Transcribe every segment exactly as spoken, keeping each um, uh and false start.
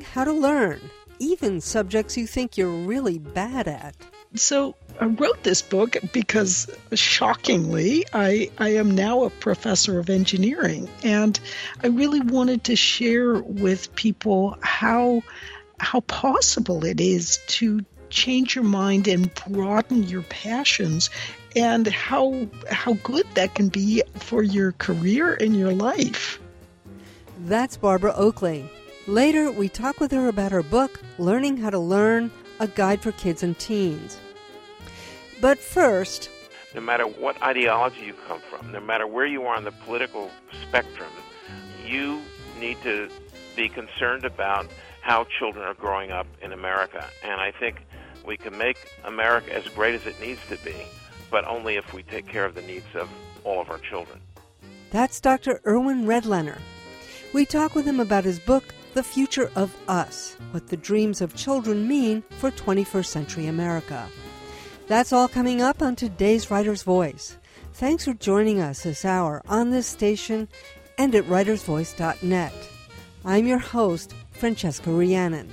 how to learn, even subjects you think you're really bad at. So I wrote this book because, shockingly, I, I am now a professor of engineering, and I really wanted to share with people how how possible it is to change your mind and broaden your passions, and how how good that can be for your career and your life. That's Barbara Oakley. Later, we talk with her about her book, Learning How to Learn, a guide for kids and teens. But first, no matter what ideology you come from, no matter where you are on the political spectrum, you need to be concerned about how children are growing up in America. And I think we can make America as great as it needs to be, but only if we take care of the needs of all of our children. That's Doctor Erwin Redlener. We talk with him about his book, The Future of Us, What the Dreams of Children Mean for twenty-first century America. That's all coming up on today's Writer's Voice. Thanks for joining us this hour on this station and at writers voice dot net. I'm your host, Francesca Rhiannon.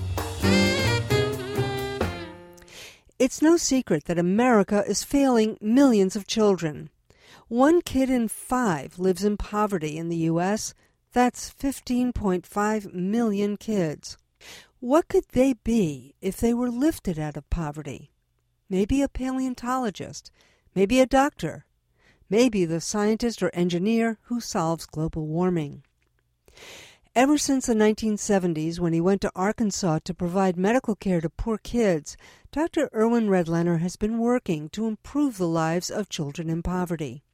It's no secret that America is failing millions of children. One kid in five lives in poverty in the U S That's fifteen point five million kids. What could they be if they were lifted out of poverty? Maybe a paleontologist, maybe a doctor, maybe the scientist or engineer who solves global warming. Ever since the nineteen seventies, when he went to Arkansas to provide medical care to poor kids, Doctor Erwin Redlener has been working to improve the lives of children in poverty.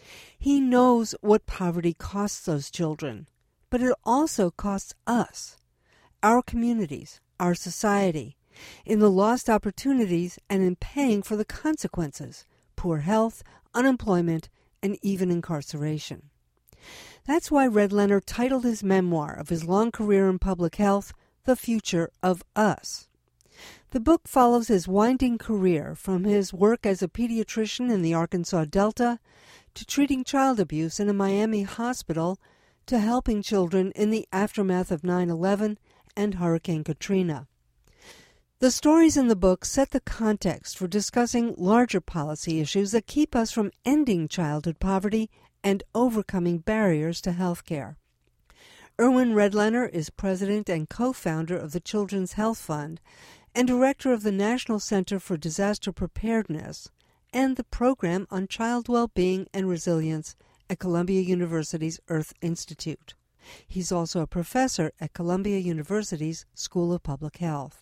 He knows what poverty costs those children, but it also costs us, our communities, our society, in the lost opportunities and in paying for the consequences, poor health, unemployment, and even incarceration. That's why Redlener titled his memoir of his long career in public health, The Future of Us. The book follows his winding career from his work as a pediatrician in the Arkansas Delta to treating child abuse in a Miami hospital to helping children in the aftermath of nine eleven and Hurricane Katrina. The stories in the book set the context for discussing larger policy issues that keep us from ending childhood poverty and overcoming barriers to health care. Erwin Redlener is president and co-founder of the Children's Health Fund and director of the National Center for Disaster Preparedness and the Program on Child Well-Being and Resilience at Columbia University's Earth Institute. He's also a professor at Columbia University's School of Public Health.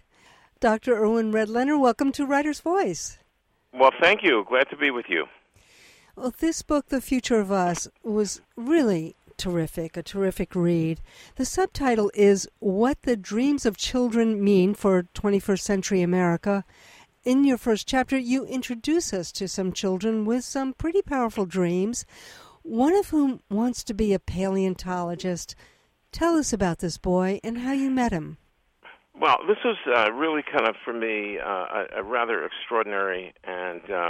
Doctor Erwin Redlener, welcome to Writer's Voice. Well, thank you. Glad to be with you. Well, this book, The Future of Us, was really terrific, a terrific read. The subtitle is What the Dreams of Children Mean for twenty-first century America. In your first chapter, you introduce us to some children with some pretty powerful dreams, one of whom wants to be a paleontologist. Tell us about this boy and how you met him. Well, this was uh, really kind of, for me, uh, a, a rather extraordinary and uh,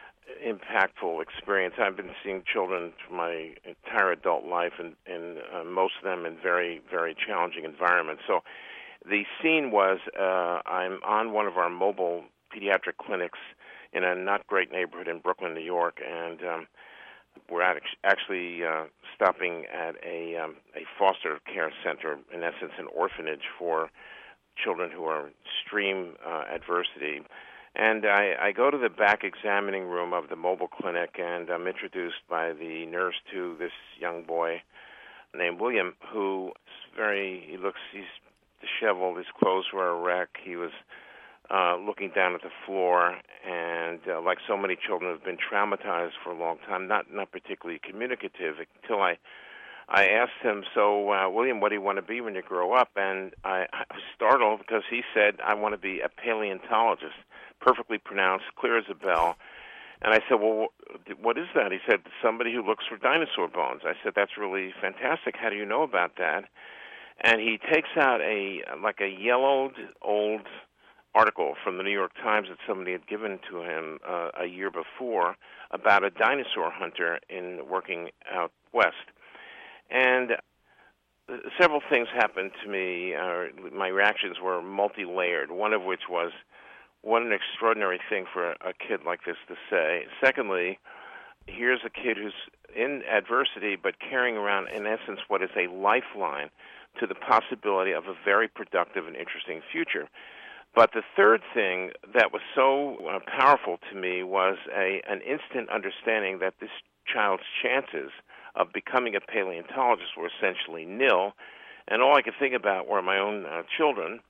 impactful experience. I've been seeing children for my entire adult life, and, and uh, most of them in very, very challenging environments. So the scene was uh, I'm on one of our mobile pediatric clinics in a not great neighborhood in Brooklyn, New York, and um, we're at actually uh, stopping at a, um, a foster care center, in essence an orphanage for children who are extreme uh, adversity. And I, I go to the back examining room of the mobile clinic, and I'm introduced by the nurse to this young boy named William, who is very, he looks, he's disheveled, his clothes were a wreck, he was uh, looking down at the floor, and uh, like so many children who've been traumatized for a long time, not, not particularly communicative, until I I asked him, so, uh, William, what do you want to be when you grow up? And I, I was startled because he said, I want to be a paleontologist, perfectly pronounced, clear as a bell. And I said, well, what is that? He said, somebody who looks for dinosaur bones. I said, that's really fantastic. How do you know about that? And he takes out a like a yellowed old article from the New York Times that somebody had given to him uh, a year before about a dinosaur hunter in working out west. And several things happened to me. Uh, my reactions were multi-layered, one of which was, what an extraordinary thing for a, a kid like this to say. Secondly, here's a kid who's in adversity but carrying around, in essence, what is a lifeline to the possibility of a very productive and interesting future. But the third thing that was so uh, powerful to me was a an instant understanding that this child's chances of becoming a paleontologist were essentially nil, and all I could think about were my own uh, children,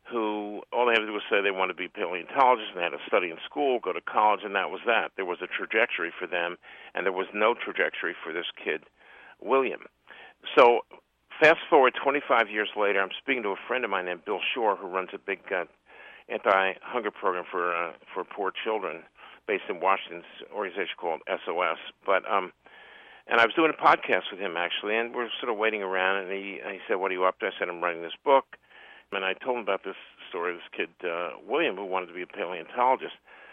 who all they had to do was say they want to be paleontologists, and they had to study in school, go to college, and that was that. There was a trajectory for them, and there was no trajectory for this kid, William. So fast forward twenty-five years later, I'm speaking to a friend of mine named Bill Shore, who runs a big uh, anti-hunger program for uh, for poor children based in Washington's organization called S O S. But um, and I was doing a podcast with him, actually, and we're sort of waiting around, and he, he said, what are you up to? I said, I'm writing this book. And I told him about this story of this kid, uh, William, who wanted to be a paleontologist.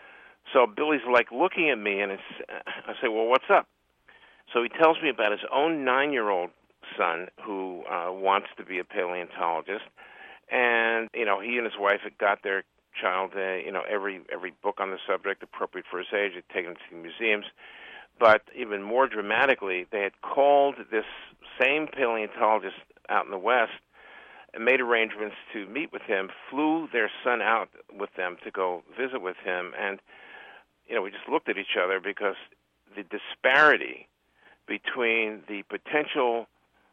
So Billy's like looking at me, and it's, I say, well, what's up? So he tells me about his own nine-year-old son who uh, wants to be a paleontologist. And, you know, he and his wife had got their child, uh, you know, every every book on the subject appropriate for his age. They'd taken him to the museums. But even more dramatically, they had called this same paleontologist out in the West and made arrangements to meet with him, flew their son out with them to go visit with him. And, you know, we just looked at each other because the disparity between the potential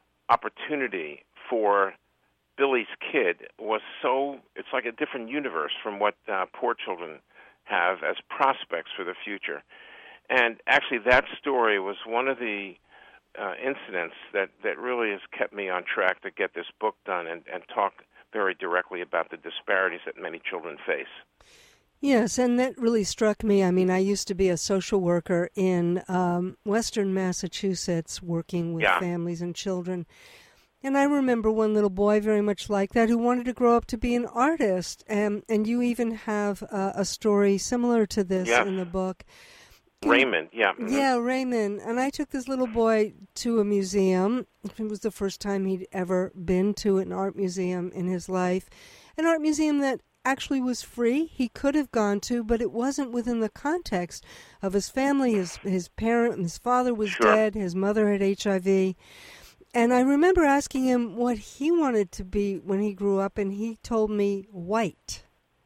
opportunity for Billy's kid was so, it's like a different universe from what uh, poor children have as prospects for the future. And actually that story was one of the uh, incidents that, that really has kept me on track to get this book done and, and talk very directly about the disparities that many children face. Yes, and that really struck me. I mean, I used to be a social worker in um, Western Massachusetts working with yeah. families and children. And I remember one little boy very much like that who wanted to grow up to be an artist. And, and you even have uh, a story similar to this yeah. in the book. Raymond, yeah. Mm-hmm. Yeah, Raymond. And I took this little boy to a museum. It was the first time he'd ever been to an art museum in his life. An art museum that actually was free. He could have gone to, but it wasn't within the context of his family. His his parent, his father was sure. dead. His mother had H I V. And I remember asking him what he wanted to be when he grew up, and he told me white.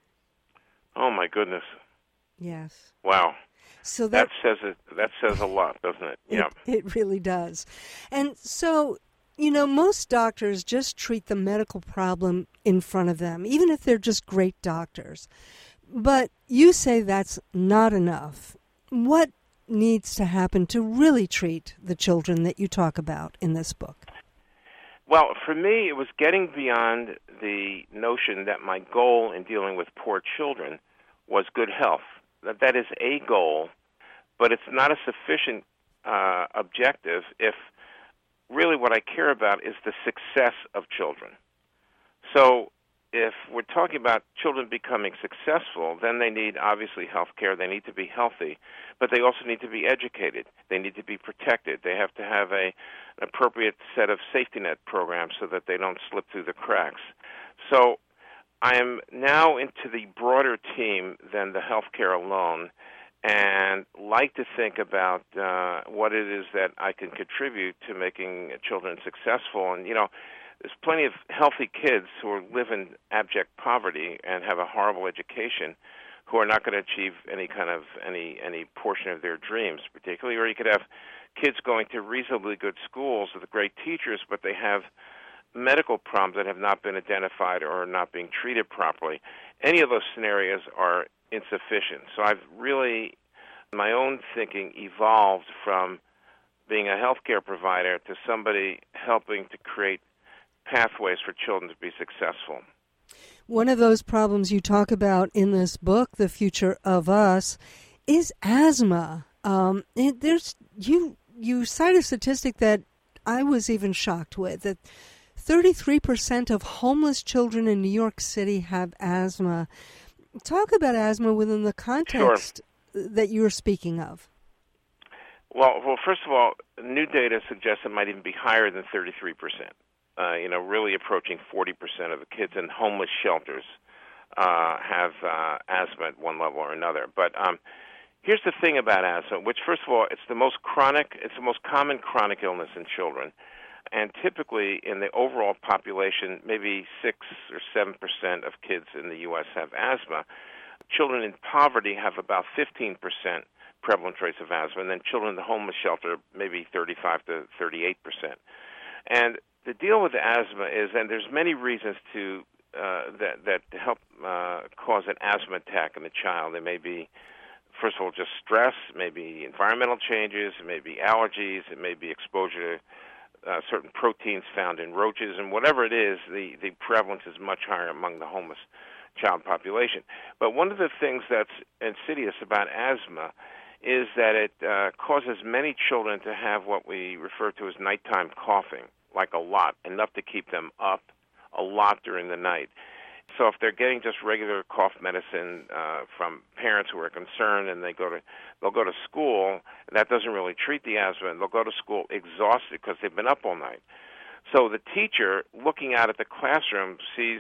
Oh, my goodness. Yes. Wow. So that, that says it, that says a lot, doesn't it? Yeah. It, it really does. And so, you know, most doctors just treat the medical problem in front of them, even if they're just great doctors. But you say that's not enough. What needs to happen to really treat the children that you talk about in this book? Well, for me, it was getting beyond the notion that my goal in dealing with poor children was good health. That that is a goal, but it's not a sufficient uh, objective if really what I care about is the success of children. So if we're talking about children becoming successful, then they need, obviously, health care. They need to be healthy, but they also need to be educated. They need to be protected. They have to have a, an appropriate set of safety net programs so that they don't slip through the cracks. So I am now into the broader team than the healthcare alone, and like to think about uh, what it is that I can contribute to making children successful. And, you know, there's plenty of healthy kids who live in abject poverty and have a horrible education who are not going to achieve any kind of, any, any portion of their dreams, particularly. Or you could have kids going to reasonably good schools with great teachers, but they have medical problems that have not been identified or are not being treated properly. Any of those scenarios are insufficient. So I've really, my own thinking evolved from being a healthcare provider to somebody helping to create pathways for children to be successful. One of those problems you talk about in this book, The Future of Us, is asthma. Um, it, there's you you cite a statistic that I was even shocked with, that thirty-three percent of homeless children in New York City have asthma. Talk about asthma within the context Sure. that you're speaking of. Well, well, first of all, new data suggests it might even be higher than thirty-three percent. uh, you know, really approaching forty percent of the kids in homeless shelters uh, have uh, asthma at one level or another. But um, here's the thing about asthma, which, first of all, it's the most chronic, it's the most common chronic illness in children. And typically, in the overall population, maybe six or seven percent of kids in the U S have asthma. Children in poverty have about fifteen percent prevalent rates of asthma, and then children in the homeless shelter, maybe thirty-five to thirty-eight percent. And the deal with asthma is, and there's many reasons to uh, that that help uh, cause an asthma attack in the child. It may be, first of all, just stress, maybe environmental changes, it may be allergies, it may be exposure to Uh, certain proteins found in roaches, and whatever it is, the, the prevalence is much higher among the homeless child population. But one of the things that's insidious about asthma is that it uh, causes many children to have what we refer to as nighttime coughing, like a lot, enough to keep them up a lot during the night. So if they're getting just regular cough medicine uh, from parents who are concerned, and they go to they'll go to school, that doesn't really treat the asthma, and they'll go to school exhausted because they've been up all night. So the teacher, looking out at the classroom, sees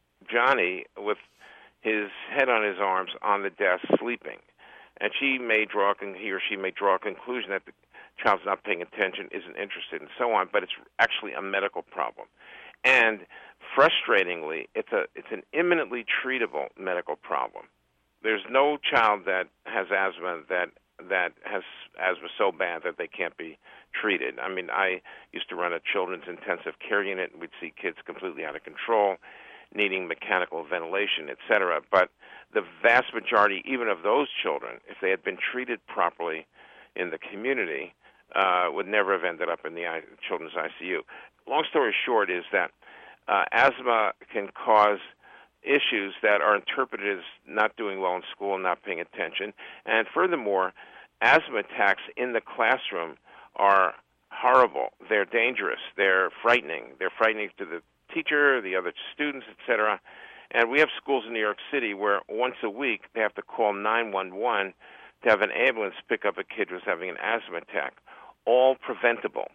Johnny with his head on his arms on the desk sleeping, and she may draw he or she may draw a conclusion that the child's not paying attention, isn't interested, and so on. But it's actually a medical problem. And frustratingly, it's a it's an imminently treatable medical problem. There's no child that has asthma that that has asthma so bad that they can't be treated. I mean, I used to run a children's intensive care unit, and we'd see kids completely out of control, needing mechanical ventilation, et cetera. But the vast majority, even of those children, if they had been treated properly in the community, uh, would never have ended up in the I- children's I C U. Long story short is that uh, asthma can cause issues that are interpreted as not doing well in school and not paying attention. And furthermore, asthma attacks in the classroom are horrible. They're dangerous. They're frightening. They're frightening to the teacher, the other students, et cetera. And we have schools in New York City where once a week they have to call nine one one to have an ambulance pick up a kid who's having an asthma attack, all preventable.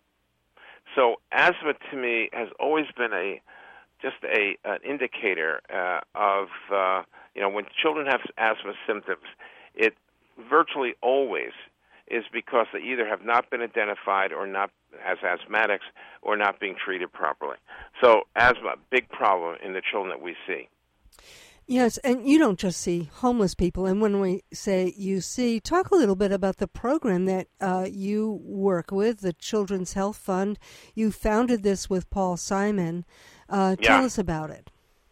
So asthma to me has always been a just a an indicator uh, of, uh, you know, when children have asthma symptoms, it virtually always is because they either have not been identified or not as asthmatics or not being treated properly. So asthma, big problem in the children that we see. Yes, and you don't just see homeless people. And when we say you see, talk a little bit about the program that uh, you work with, the Children's Health Fund. You founded this with Paul Simon. Uh, tell yeah. us about it.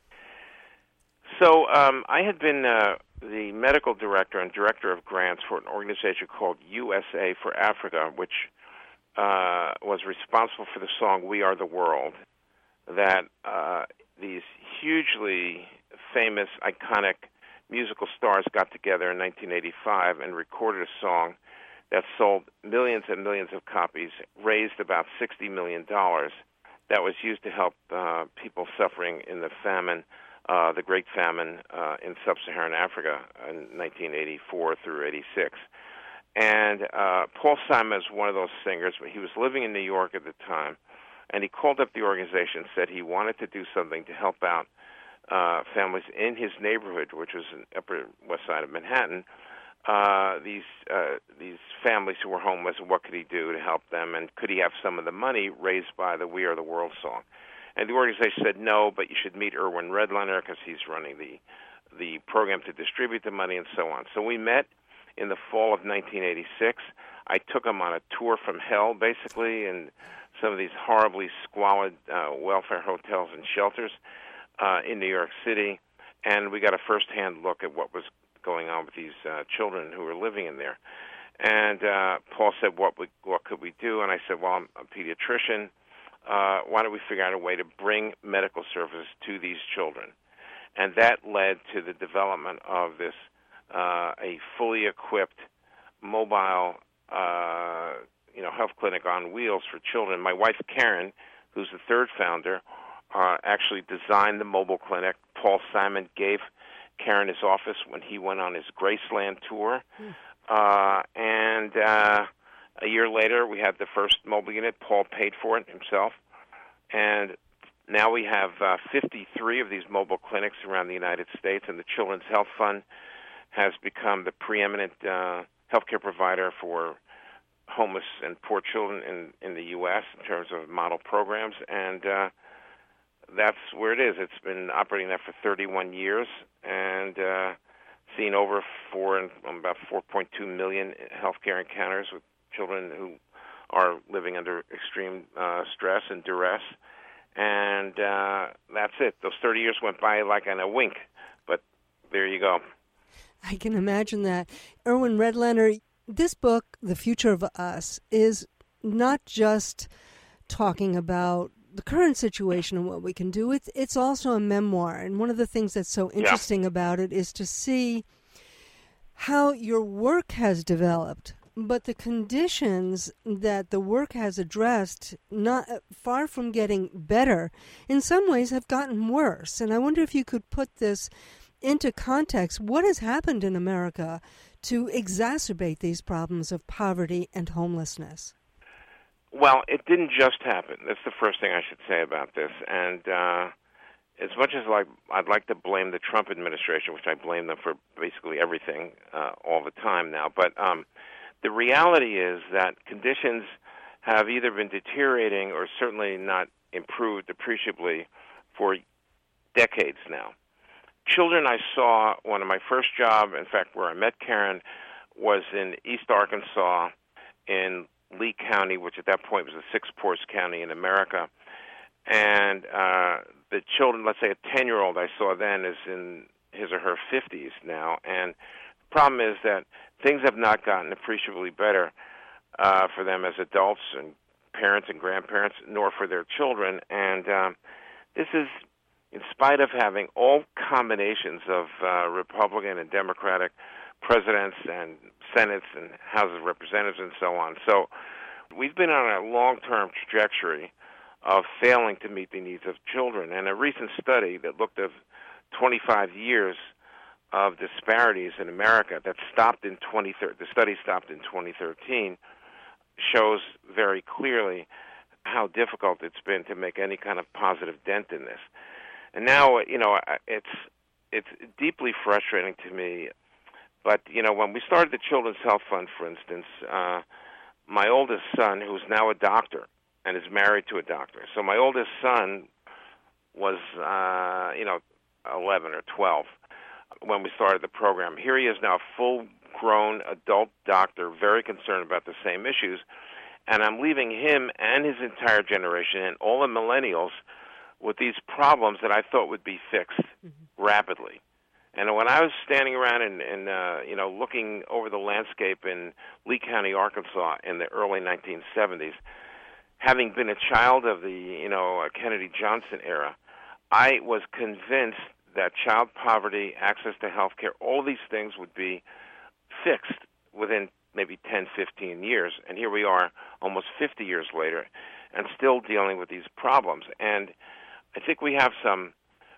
So um, I had been uh, the medical director and director of grants for an organization called U S A for Africa, which uh, was responsible for the song We Are the World, that uh, these hugely famous, iconic musical stars got together in nineteen eighty-five and recorded a song that sold millions and millions of copies, raised about sixty million dollars, that was used to help uh, people suffering in the famine, uh, the Great Famine uh, in sub-Saharan Africa in nineteen eighty-four through eighty-six. And uh, Paul Simon is one of those singers, but he was living in New York at the time, and he called up the organization and said he wanted to do something to help out Uh, families in his neighborhood, which was in Upper West Side of Manhattan, uh, these uh, these families who were homeless, and what could he do to help them, and could he have some of the money raised by the We Are the World song? And the organization said, no, but you should meet Irwin Redlener because he's running the the program to distribute the money and so on. So we met in the fall of nineteen eighty-six. I took him on a tour from hell, basically, in some of these horribly squalid uh, welfare hotels and shelters Uh, in New York City, and we got a first-hand look at what was going on with these uh, children who were living in there. And uh, Paul said, what we, what could we do? And I said, well, I'm a pediatrician. Uh, why don't we figure out a way to bring medical services to these children? And that led to the development of this, uh, a fully equipped mobile uh, you know, health clinic on wheels for children. My wife, Karen, who's the third founder, Uh, actually designed the mobile clinic. Paul Simon gave Karen his office when he went on his Graceland tour. Mm. Uh, and uh, a year later, we had the first mobile unit. Paul paid for it himself. And Now we have uh, fifty-three of these mobile clinics around the United States, and the Children's Health Fund has become the preeminent uh, healthcare provider for homeless and poor children in, in the U S in terms of model programs, and uh, that's where it is. It's been operating there for thirty-one years, and uh, seen over four and about four point two million healthcare encounters with children who are living under extreme uh, stress and duress. And uh, that's it. Those thirty years went by like in a wink, but there you go. I can imagine that. Irwin Redlener, this book, The Future of Us, is not just talking about the current situation and what we can do. It's, it's also a memoir. And one of the things that's so interesting yeah. about it is to see how your work has developed, but the conditions that the work has addressed, not far from getting better, in some ways have gotten worse. And I wonder if you could put this into context. What has happened in America to exacerbate these problems of poverty and homelessness? Well, it didn't just happen. That's the first thing I should say about this. And uh, as much as like I'd like to blame the Trump administration, which I blame them for basically everything uh, all the time now, but um, the reality is that conditions have either been deteriorating or certainly not improved appreciably for decades now. Children I saw, one of my first job, in fact, where I met Karen, was in East Arkansas in Lee County, which at that point was the sixth poorest county in America. And uh, the children, let's say a ten-year-old I saw then is in his or her fifties now. And the problem is that things have not gotten appreciably better uh, for them as adults and parents and grandparents, nor for their children. And um, this is in spite of having all combinations of uh, Republican and Democratic presidents and senates and houses of representatives and so on. So we've been on a long-term trajectory of failing to meet the needs of children. And a recent study that looked at twenty-five years of disparities in America that stopped in twenty thirteen, the study stopped in twenty thirteen, shows very clearly how difficult it's been to make any kind of positive dent in this. And now, you know, it's it's deeply frustrating to me. But, you know, when we started the Children's Health Fund, for instance, uh, my oldest son, who's now a doctor and is married to a doctor. So my oldest son was, uh, you know, eleven or twelve when we started the program. Here he is now, a full-grown adult doctor, very concerned about the same issues. And I'm leaving him and his entire generation and all the millennials with these problems that I thought would be fixed mm-hmm. rapidly. And when I was standing around and, and uh, you know, looking over the landscape in Lee County, Arkansas in the early nineteen seventies, having been a child of the, you know, Kennedy Johnson era, I was convinced that child poverty, access to health care, all these things would be fixed within maybe ten, fifteen years. And here we are almost fifty years later and still dealing with these problems. And I think we have some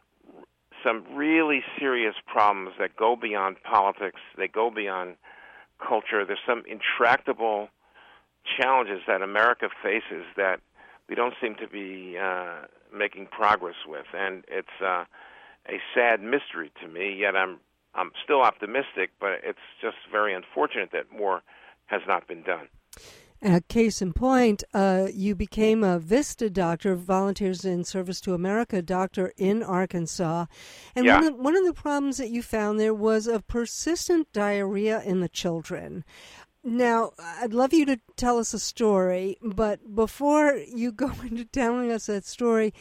some really serious problems that go beyond politics. They go beyond culture. There's some intractable challenges that America faces that we don't seem to be uh, making progress with. And it's uh, a sad mystery to me, yet I'm I'm still optimistic, but it's just very unfortunate that more has not been done. Uh, case in point, uh, you became a VISTA doctor, Volunteers in Service to America doctor in Arkansas. And yeah. one, of, one of the problems that you found there was of persistent diarrhea in the children. Now, I'd love you to tell us a story, but before you go into telling us that story,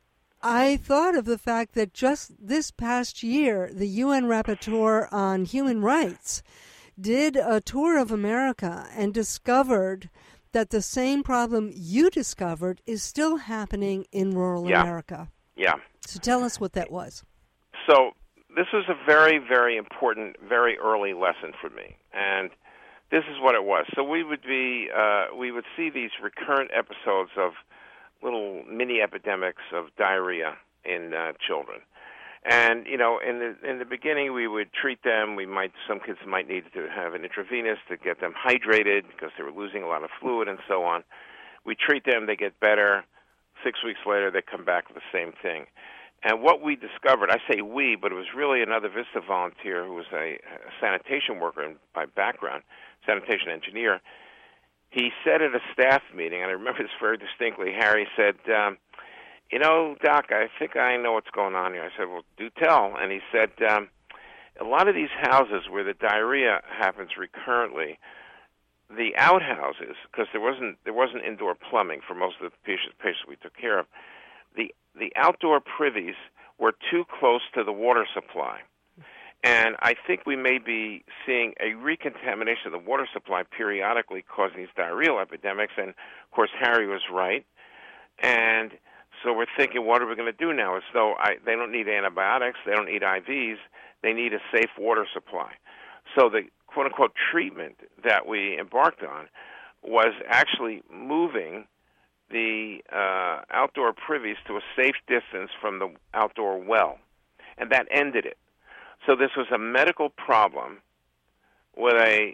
I thought of the fact that just this past year, the U N Rapporteur on Human Rights did a tour of America and discovered that the same problem you discovered is still happening in rural yeah. America. Yeah. So tell us what that was. So this was a very, very important, very early lesson for me. And this is what it was. So we would be, uh, we would see these recurrent episodes of little mini epidemics of diarrhea in uh, children. And, you know, in the in the beginning, we would treat them. We might some kids might need to have an intravenous to get them hydrated because they were losing a lot of fluid and so on. We treat them, they get better. six weeks later, they come back with the same thing. And what we discovered, I say we, but it was really another VISTA volunteer who was a, a sanitation worker by background, sanitation engineer. He said at a staff meeting, and I remember this very distinctly, Harry said, um, you know, Doc, I think I know what's going on here. I said, well, do tell. And he said, um, a lot of these houses where the diarrhea happens recurrently, the outhouses, because there wasn't there wasn't indoor plumbing for most of the patients, patients we took care of, the the outdoor privies were too close to the water supply. And I think we may be seeing a recontamination of the water supply periodically causing these diarrheal epidemics. And, of course, Harry was right. And so we're thinking, what are we going to do now? As though I, they don't need antibiotics, they don't need I Vs, they need a safe water supply. So the quote-unquote treatment that we embarked on was actually moving the uh, outdoor privies to a safe distance from the outdoor well. And that ended it. So this was a medical problem with a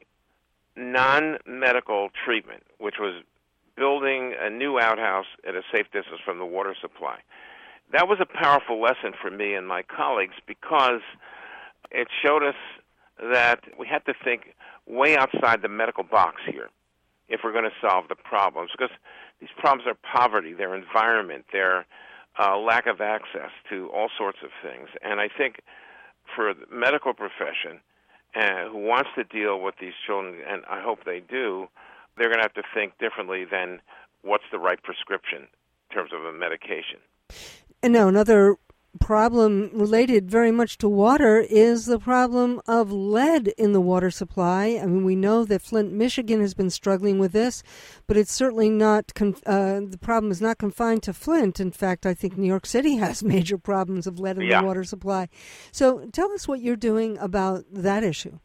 non-medical treatment, which was building a new outhouse at a safe distance from the water supply. That was a powerful lesson for me and my colleagues because it showed us that we had to think way outside the medical box here if we're going to solve the problems, because these problems are poverty, their environment, their uh, lack of access to all sorts of things. And I think for the medical profession uh, who wants to deal with these children, and I hope they do, they're going to have to think differently than what's the right prescription in terms of a medication. And now another problem related very much to water is the problem of lead in the water supply. I mean, we know that Flint, Michigan has been struggling with this, but it's certainly not, con- uh, the problem is not confined to Flint. In fact, I think New York City has major problems of lead in yeah. the water supply. So tell us what you're doing about that issue.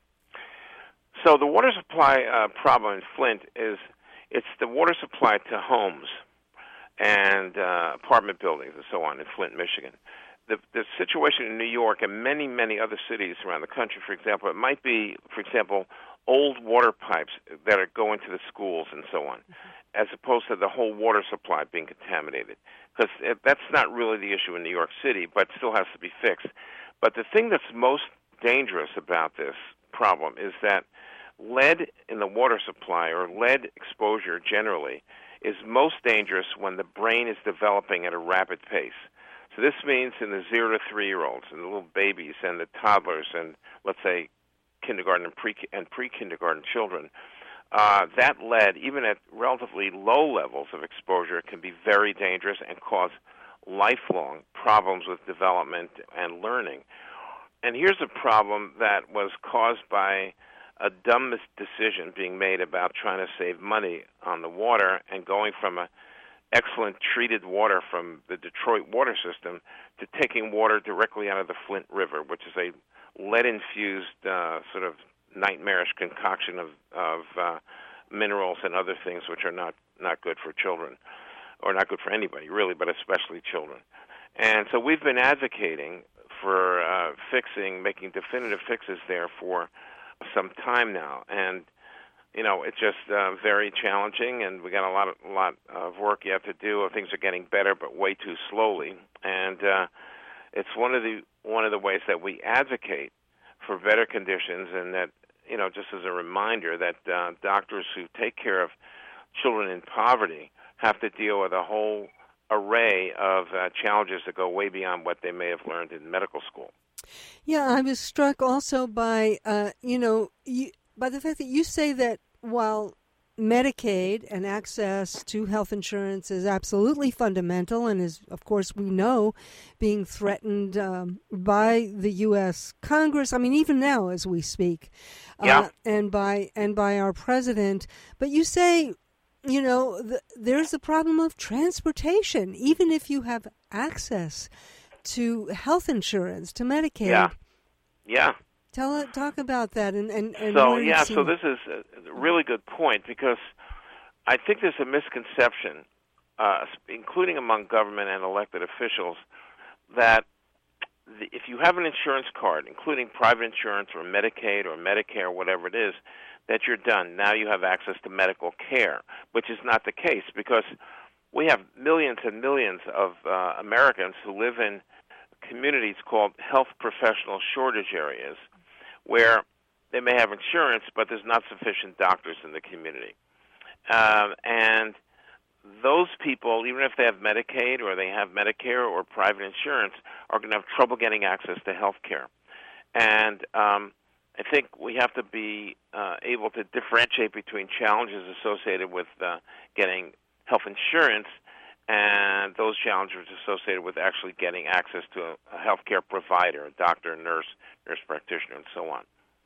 So the water supply uh, problem in Flint is it's the water supply to homes and uh, apartment buildings and so on in Flint, Michigan. The, the situation in New York and many, many other cities around the country, for example, it might be, for example, old water pipes that are going to the schools and so on, mm-hmm. as opposed to the whole water supply being contaminated. Because that's not really the issue in New York City, but still has to be fixed. But the thing that's most dangerous about this problem is that lead in the water supply, or lead exposure generally, is most dangerous when the brain is developing at a rapid pace. So this means in the zero to three-year-olds and the little babies and the toddlers and, let's say, kindergarten and pre and pre-kindergarten children, uh, that lead, even at relatively low levels of exposure, can be very dangerous and cause lifelong problems with development and learning. And here's a problem that was caused by a dumb decision being made about trying to save money on the water and going from a excellent treated water from the Detroit water system to taking water directly out of the Flint River, which is a lead-infused uh, sort of nightmarish concoction of, of uh, minerals and other things which are not, not good for children, or not good for anybody, really, but especially children. And so we've been advocating for uh, fixing, making definitive fixes there for some time now, and you know it's just uh, very challenging, and we got a lot of a lot of work yet to do. Things are getting better, but way too slowly, and uh, it's one of the one of the ways that we advocate for better conditions, and that you know just as a reminder that uh, doctors who take care of children in poverty have to deal with a whole array of uh, challenges that go way beyond what they may have learned in medical school. Yeah, I was struck also by, uh, you know, you, by the fact that you say that while Medicaid and access to health insurance is absolutely fundamental and is, of course, we know, being threatened um, by the U S Congress, I mean, even now as we speak, yeah. uh, and by and by our president. But you say, you know, the, there's the problem of transportation, even if you have access to health insurance, to Medicaid. Yeah, yeah. Tell talk about that. And, and, and so yeah, so this is a really good point, because I think there's a misconception, uh, including among government and elected officials, that the, if you have an insurance card, including private insurance or Medicaid or Medicare, whatever it is, that you're done. Now you have access to medical care, which is not the case, because we have millions and millions of uh, Americans who live in communities called health professional shortage areas, where they may have insurance, but there's not sufficient doctors in the community. Um, and those people, even if they have Medicaid or they have Medicare or private insurance, are going to have trouble getting access to health care. And um, I think we have to be uh, able to differentiate between challenges associated with uh, getting health insurance and those challenges associated with actually getting access to a, a health care provider, a doctor, nurse, nurse practitioner, and so on.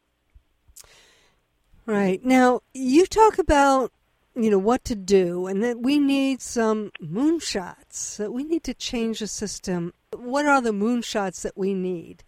Right. Now, you talk about, you know, what to do, and that we need some moonshots, that we need to change the system. What are the moonshots that we need?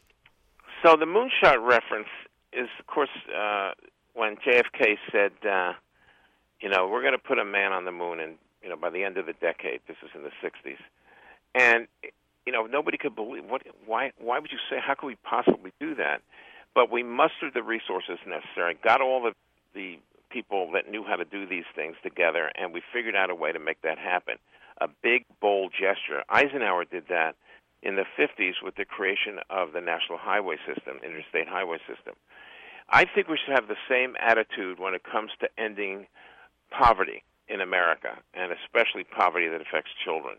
So the moonshot reference is, of course, uh, when J F K said, uh, you know, we're going to put a man on the moon, and you know, by the end of the decade. This is in the sixties, and you know, nobody could believe what. Why? Why would you say? How could we possibly do that? But we mustered the resources necessary, got all the the people that knew how to do these things together, and we figured out a way to make that happen. A big, bold gesture. Eisenhower did that in the fifties with the creation of the National Highway System, Interstate Highway System. I think we should have the same attitude when it comes to ending poverty in America, and especially poverty that affects children.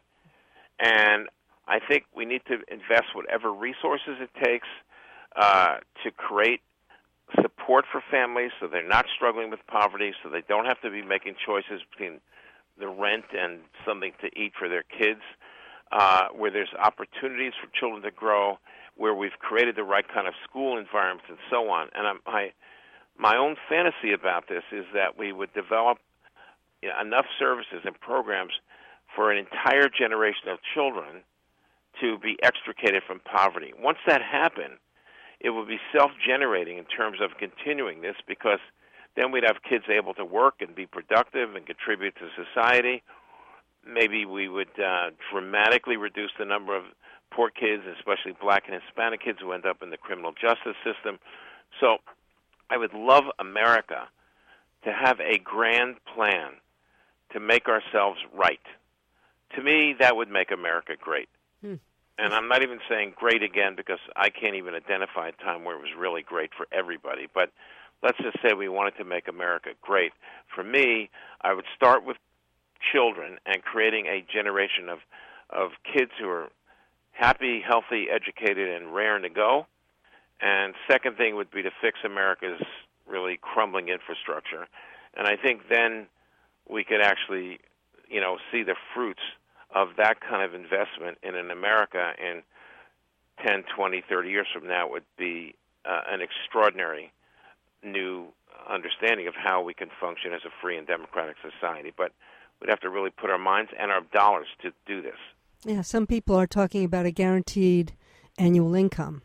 And I think we need to invest whatever resources it takes uh, to create support for families so they're not struggling with poverty, so they don't have to be making choices between the rent and something to eat for their kids, uh, where there's opportunities for children to grow, where we've created the right kind of school environments and so on. And I'm, I, my own fantasy about this is that we would develop you know, enough services and programs for an entire generation of children to be extricated from poverty. Once that happened, it would be self-generating in terms of continuing this, because then we'd have kids able to work and be productive and contribute to society. Maybe we would uh, dramatically reduce the number of poor kids, especially black and Hispanic kids who end up in the criminal justice system. So I would love America to have a grand plan to make ourselves right. To me, that would make America great. Hmm. And I'm not even saying great again, because I can't even identify a time where it was really great for everybody. But let's just say we wanted to make America great. For me, I would start with children and creating a generation of, of kids who are happy, healthy, educated, and raring to go. And second thing would be to fix America's really crumbling infrastructure. And I think then we could actually, you know, see the fruits of that kind of investment in an America in ten, twenty, thirty years from now would be uh, an extraordinary new understanding of how we can function as a free and democratic society. But we'd have to really put our minds and our dollars to do this. Yeah, some people are talking about a guaranteed annual income.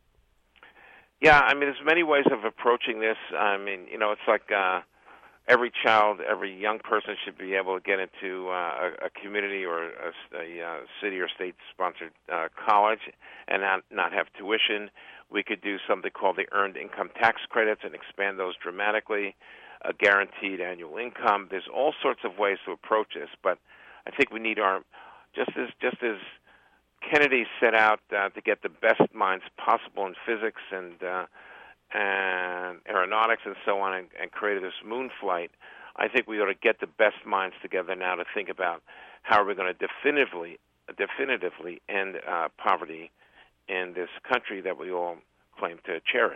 Yeah, I mean, there's many ways of approaching this. I mean, you know, it's like uh, every child, every young person should be able to get into uh, a, a community or a, a, a city or state-sponsored uh, college and not, not have tuition. We could do something called the Earned Income Tax Credits and expand those dramatically, a guaranteed annual income. There's all sorts of ways to approach this, but I think we need our, just as just as Kennedy set out uh, to get the best minds possible in physics and uh, and aeronautics and so on, and, and created this moon flight, I think we ought to get the best minds together now to think about how we're going to definitively, definitively end uh, poverty in this country that we all claim to cherish.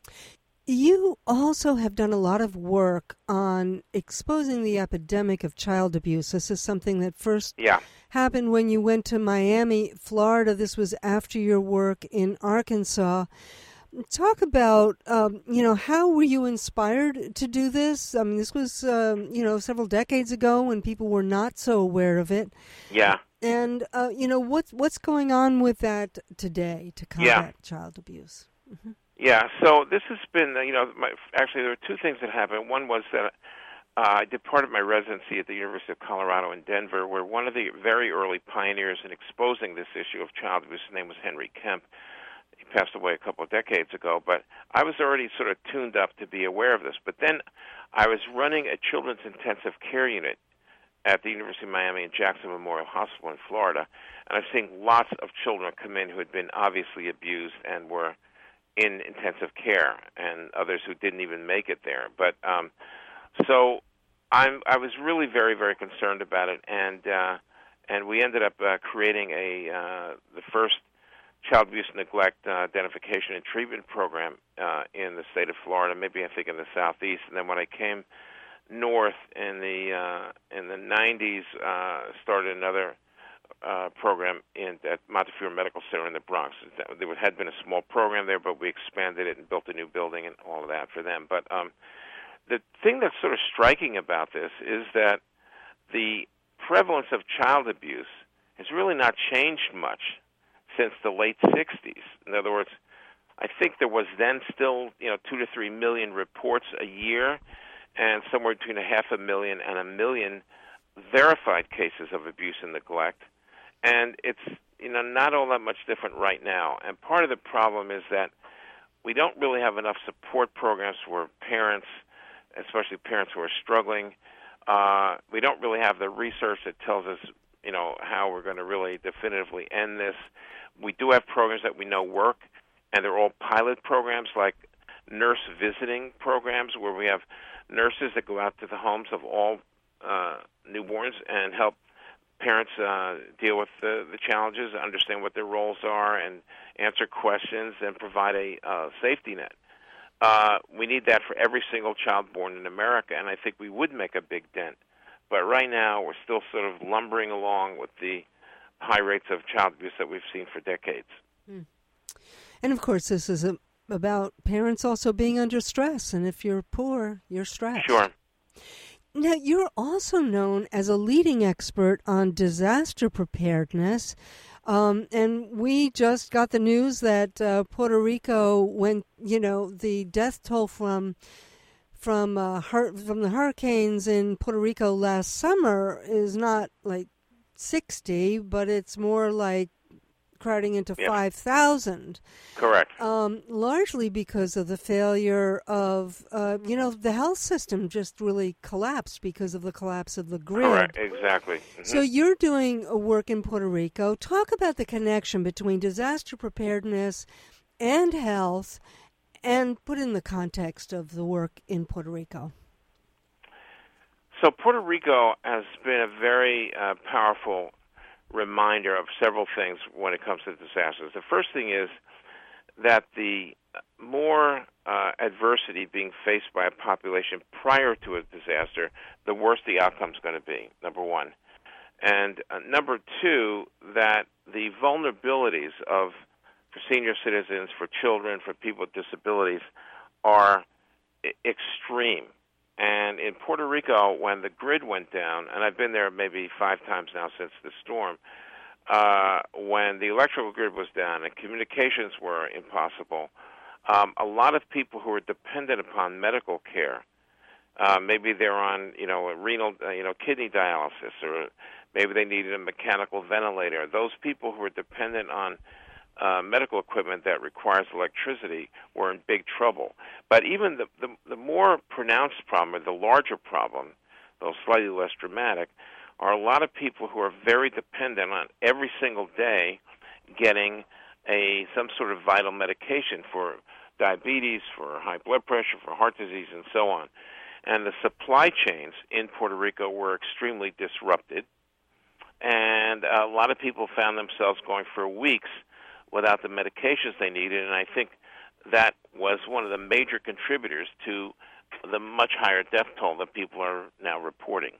You also have done a lot of work on exposing the epidemic of child abuse. This is something that first yeah. happened when you went to Miami, Florida. This was after your work in Arkansas. Talk about, um, you know, how were you inspired to do this? I mean, this was, um, you know, several decades ago when people were not so aware of it. Yeah. And, uh, you know, what's, what's going on with that today to combat yeah. child abuse? Mm-hmm. Yeah, so this has been, you know, my, actually there were two things that happened. One was that uh, I did part of my residency at the University of Colorado in Denver, where one of the very early pioneers in exposing this issue of child abuse, his name was Henry Kemp. He passed away a couple of decades ago, but I was already sort of tuned up to be aware of this. But then I was running a children's intensive care unit at the University of Miami and Jackson Memorial Hospital in Florida, and I've seen lots of children come in who had been obviously abused and were in intensive care, and others who didn't even make it there. But um, so I'm, I was really very, very concerned about it, and uh, and we ended up uh, creating a uh, the first child abuse and neglect uh, identification and treatment program uh, in the state of Florida, maybe I think in the southeast. And then when I came north in the uh, in the nineties, uh, started another uh, program in at Montefiore Medical Center in the Bronx. There had been a small program there, but we expanded it and built a new building and all of that for them. But um, the thing that's sort of striking about this is that the prevalence of child abuse has really not changed much since the late sixties. In other words, I think there was then still, you know, two to three million reports a year, and somewhere between a half a million and a million verified cases of abuse and neglect. And it's, you know, not all that much different right now. And part of the problem is that we don't really have enough support programs for parents, especially parents who are struggling. Uh, we don't really have the research that tells us, you know, how we're going to really definitively end this. We do have programs that we know work, and they're all pilot programs like nurse visiting programs where we have nurses that go out to the homes of all uh, newborns and help parents uh, deal with the, the challenges, understand what their roles are, and answer questions and provide a uh, safety net. Uh, we need that for every single child born in America, and I think we would make a big dent. But right now, we're still sort of lumbering along with the high rates of child abuse that we've seen for decades. Mm. And, of course, this is a, about parents also being under stress, and if you're poor, you're stressed. Sure. Now, you're also known as a leading expert on disaster preparedness, um, and we just got the news that uh, Puerto Rico, when, you know, the death toll from from uh, hur- from the hurricanes in Puerto Rico last summer is not like sixty, but it's more like crowding into yep. five thousand. Correct. Um, largely because of the failure of, uh, you know, the health system just really collapsed because of the collapse of the grid. Correct, exactly. Mm-hmm. So you're doing a work in Puerto Rico. Talk about the connection between disaster preparedness and health, and put in the context of the work in Puerto Rico. So Puerto Rico has been a very uh, powerful reminder of several things when it comes to disasters. The first thing is that the more uh, adversity being faced by a population prior to a disaster, the worse the outcome is going to be, number one. And uh, number two, that the vulnerabilities of for senior citizens, for children, for people with disabilities are I- extreme. And in Puerto Rico, when the grid went down, and I've been there maybe five times now since the storm, uh, when the electrical grid was down and communications were impossible, um, a lot of people who were dependent upon medical care, uh, maybe they're on, you know, a renal, uh, you know, kidney dialysis, or maybe they needed a mechanical ventilator. Those people who were dependent on Uh, medical equipment that requires electricity were in big trouble. But even the, the, the more pronounced problem, or the larger problem, though slightly less dramatic, are a lot of people who are very dependent on every single day getting a some sort of vital medication for diabetes, for high blood pressure, for heart disease, and so on. And the supply chains in Puerto Rico were extremely disrupted, and a lot of people found themselves going for weeks without the medications they needed, and I think that was one of the major contributors to the much higher death toll that people are now reporting.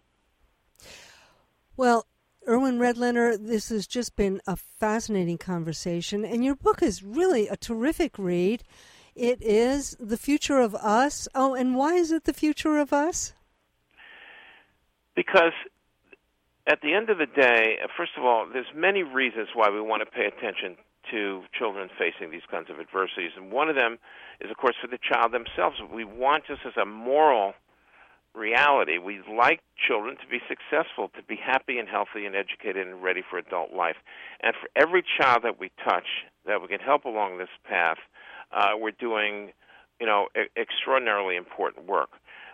Well, Erwin Redlener, this has just been a fascinating conversation, and your book is really a terrific read. It is The Future of Us. Oh, and why is it the future of us? Because at the end of the day, first of all, there's many reasons why we want to pay attention to children facing these kinds of adversities. And one of them is, of course, for the child themselves. We want, just as a moral reality, we like children to be successful, to be happy and healthy and educated and ready for adult life. And for every child that we touch, that we can help along this path, uh, we're doing, you know, e- extraordinarily important work.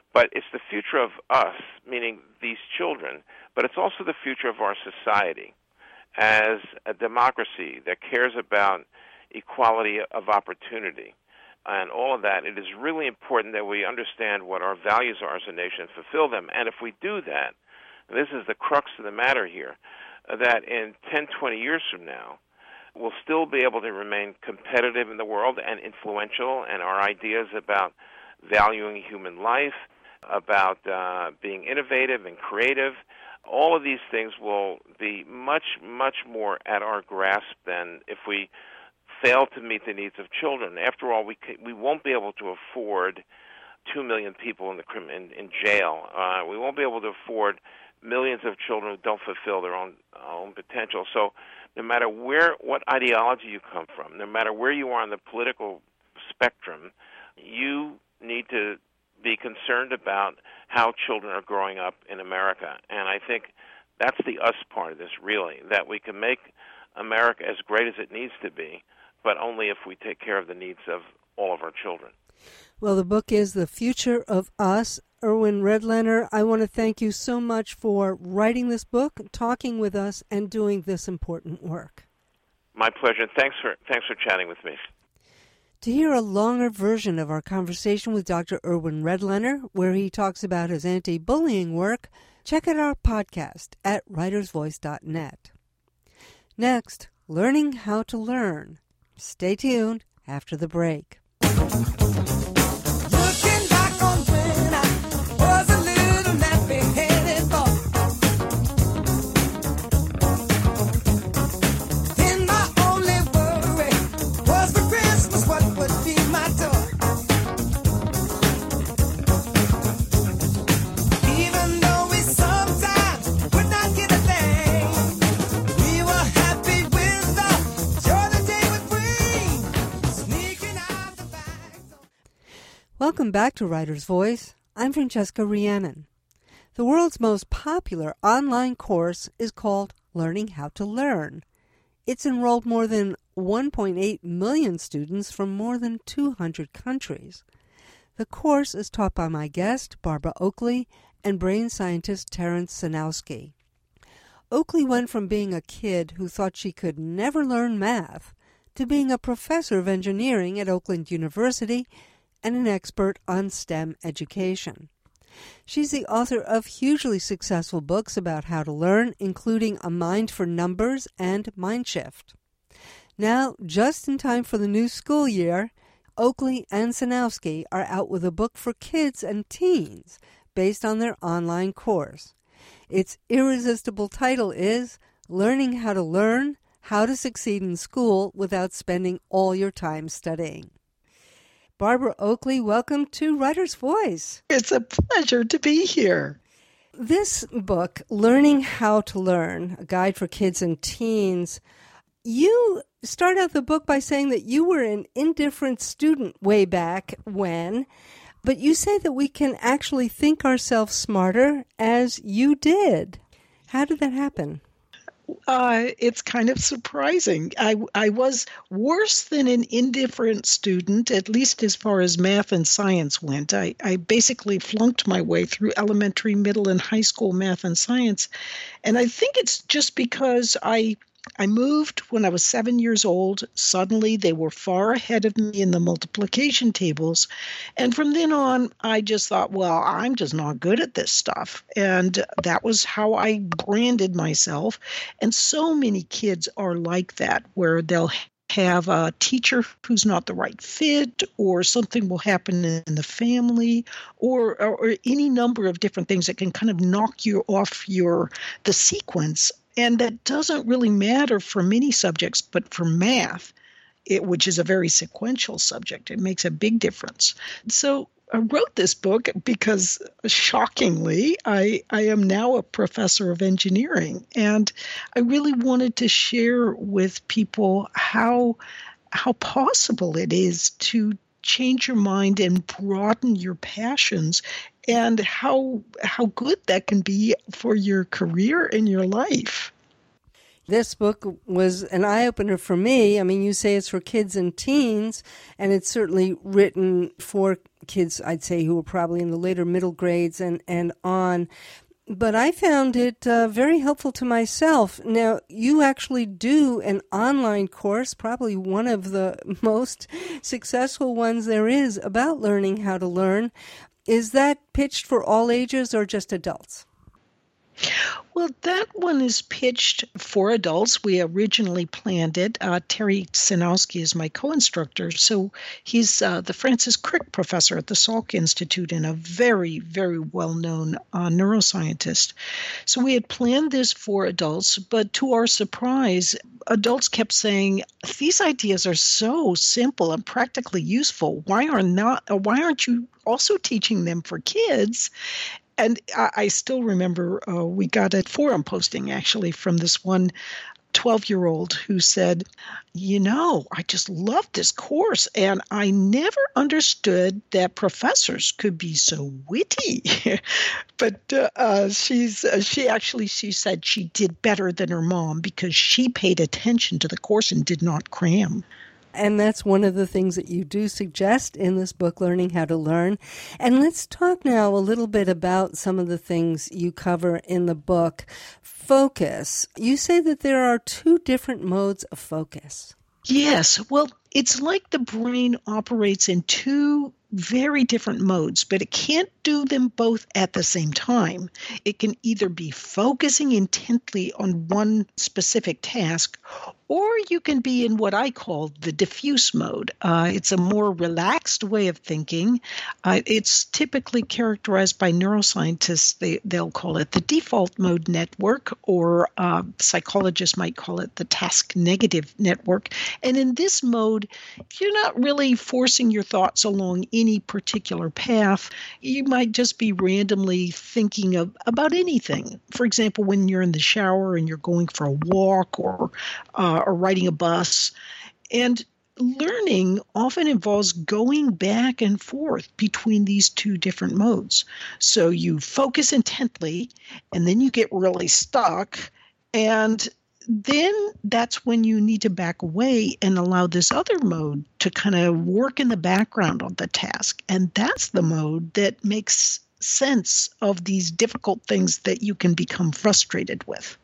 But it's the future of us, meaning these children, but it's also the future of our society as a democracy that cares about equality of opportunity and all of that. It is really important that we understand what our values are as a nation and fulfill them. And if we do that, and this is the crux of the matter here, that in ten, twenty years from now, we'll still be able to remain competitive in the world and influential, and our ideas about valuing human life, about uh, being innovative and creative, all of these things will be much, much more at our grasp than if we fail to meet the needs of children. After all, we c- we won't be able to afford two million people in the crim- in, in jail. Uh, we won't be able to afford millions of children who don't fulfill their own own potential. So, no matter where, what ideology you come from, no matter where you are on the political spectrum, you need to be concerned about how children are growing up in America. And I think that's the us part of this, really, that we can make America as great as it needs to be, but only if we take care of the needs of all of our children. Well, the book is The Future of Us. Erwin Redlener, I want to thank you so much for writing this book, talking with us, and doing this important work. My pleasure. Thanks for thanks for chatting with me. To hear a longer version of our conversation with Doctor Erwin Redlener, where he talks about his anti-bullying work, check out our podcast at writers voice dot net. Next, learning how to learn. Stay tuned after the break. Looking back on when I was a little nappy-headed boy, then my only worry was for Christmas what would be my toy. Even though we sometimes would not get a thing, we were happy with the joy the day would bring, sneaking out the bags. Welcome back to Writer's Voice. I'm Francesca Rhiannon. The world's most popular online course is called Learning How to Learn. It's enrolled more than one point eight million students from more than two hundred countries. The course is taught by my guest, Barbara Oakley, and brain scientist Terence Sanowski. Oakley went from being a kid who thought she could never learn math to being a professor of engineering at Oakland University and an expert on STEM education. She's the author of hugely successful books about how to learn, including A Mind for Numbers and Mindshift. Now, just in time for the new school year, Oakley and Sanowski are out with a book for kids and teens based on their online course. Its irresistible title is Learning How to Learn, How to Succeed in School Without Spending All Your Time Studying. Barbara Oakley, welcome to Writer's Voice. It's a pleasure to be here. This book, Learning How to Learn, a guide for kids and teens, you start out the book by saying that you were an indifferent student way back when, but you say that we can actually think ourselves smarter as you did. How did that happen? Uh, it's kind of surprising. I, I was worse than an indifferent student, at least as far as math and science went. I, I basically flunked my way through elementary, middle, and high school math and science. And I think it's just because I I moved when I was seven years old. Suddenly, they were far ahead of me in the multiplication tables. And from then on, I just thought, well, I'm just not good at this stuff. And that was how I branded myself. And so many kids are like that, where they'll have a teacher who's not the right fit, or something will happen in the family, or, or, or any number of different things that can kind of knock you off your the sequence. And that doesn't really matter for many subjects, but for math, it, which is a very sequential subject, it makes a big difference. So I wrote this book because, shockingly, I, I am now a professor of engineering, and I really wanted to share with people how how possible it is to change your mind and broaden your passions, and how how good that can be for your career and your life. This book was an eye-opener for me. I mean, you say it's for kids and teens, and it's certainly written for kids, I'd say, who are probably in the later middle grades and, and on. But I found it uh, very helpful to myself. Now, you actually do an online course, probably one of the most successful ones there is, about learning how to learn. Is that pitched for all ages or just adults? Well, that one is pitched for adults. We originally planned it. Uh, Terry Sinowski is my co-instructor, so he's uh, the Francis Crick professor at the Salk Institute and a very, very well-known uh, neuroscientist. So we had planned this for adults, but to our surprise, adults kept saying, these ideas are so simple and practically useful. Why are not? Why aren't you also teaching them for kids? And I, I still remember uh, we got a forum posting, actually, from this one twelve-year-old who said, you know, I just love this course, and I never understood that professors could be so witty. But uh, uh, she's uh, she actually, she said she did better than her mom because she paid attention to the course and did not cram. And that's one of the things that you do suggest in this book, Learning How to Learn. And let's talk now a little bit about some of the things you cover in the book. Focus. You say that there are two different modes of focus. Yes. Well, it's like the brain operates in two very different modes, but it can't do them both at the same time. It can either be focusing intently on one specific task, or you can be in what I call the diffuse mode. Uh, it's a more relaxed way of thinking. Uh, it's typically characterized by neuroscientists. They, they'll call it the default mode network, or uh, psychologists might call it the task negative network. And in this mode, you're not really forcing your thoughts along any particular path. You might just be randomly thinking of about anything. For example, when you're in the shower and you're going for a walk or uh, or riding a bus. And learning often involves going back and forth between these two different modes. So you focus intently, and then you get really stuck, and then that's when you need to back away and allow this other mode to kind of work in the background on the task. And that's the mode that makes sense of these difficult things that you can become frustrated with.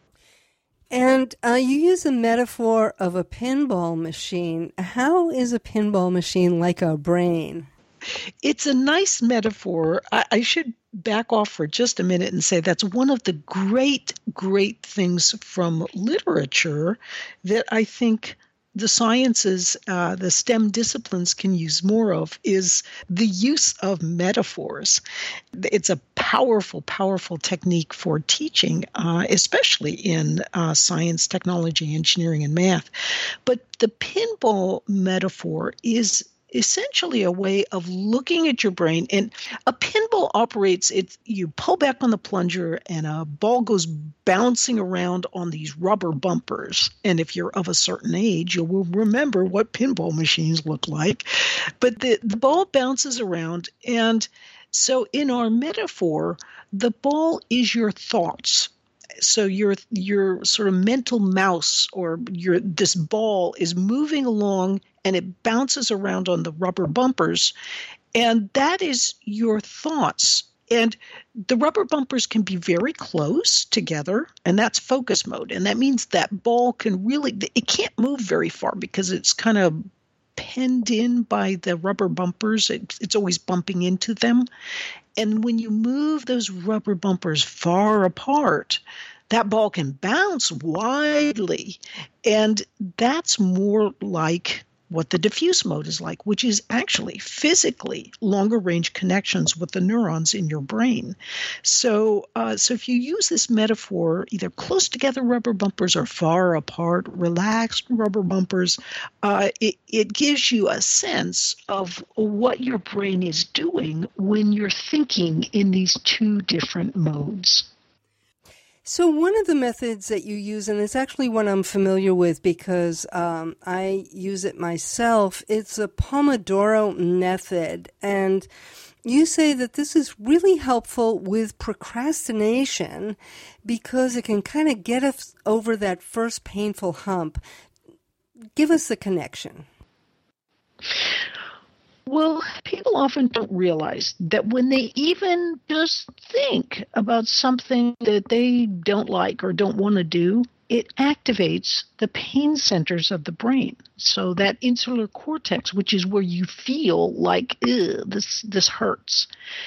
And uh, you use a metaphor of a pinball machine. How is a pinball machine like our brain? It's a nice metaphor. I, I should back off for just a minute and say that's one of the great, great things from literature that I think the sciences, uh, the STEM disciplines can use more of, is the use of metaphors. It's a powerful, powerful technique for teaching, uh, especially in uh, science, technology, engineering, and math. But the pinball metaphor is essentially a way of looking at your brain. And a pinball operates, it, you pull back on the plunger and a ball goes bouncing around on these rubber bumpers. And if you're of a certain age, you will remember what pinball machines look like. But the, the ball bounces around. And so in our metaphor, the ball is your thoughts. So your your sort of mental mouse, or your this ball is moving along and it bounces around on the rubber bumpers, and that is your thoughts. And the rubber bumpers can be very close together, and that's focus mode. And that means that ball can really, it can't move very far because it's kind of penned in by the rubber bumpers. It, it's always bumping into them. And when you move those rubber bumpers far apart, that ball can bounce widely. And that's more like what the diffuse mode is like, which is actually physically longer range connections with the neurons in your brain. So, uh, so if you use this metaphor, either close together rubber bumpers or far apart, relaxed rubber bumpers, uh, it, it gives you a sense of what your brain is doing when you're thinking in these two different modes. So one of the methods that you use, and it's actually one I'm familiar with because um, I use it myself, it's a Pomodoro method. And you say that this is really helpful with procrastination because it can kind of get us over that first painful hump. Give us the connection. Well, people often don't realize that when they even just think about something that they don't like or don't want to do, it activates the pain centers of the brain. So that insular cortex, which is where you feel like, ugh, this, this hurts.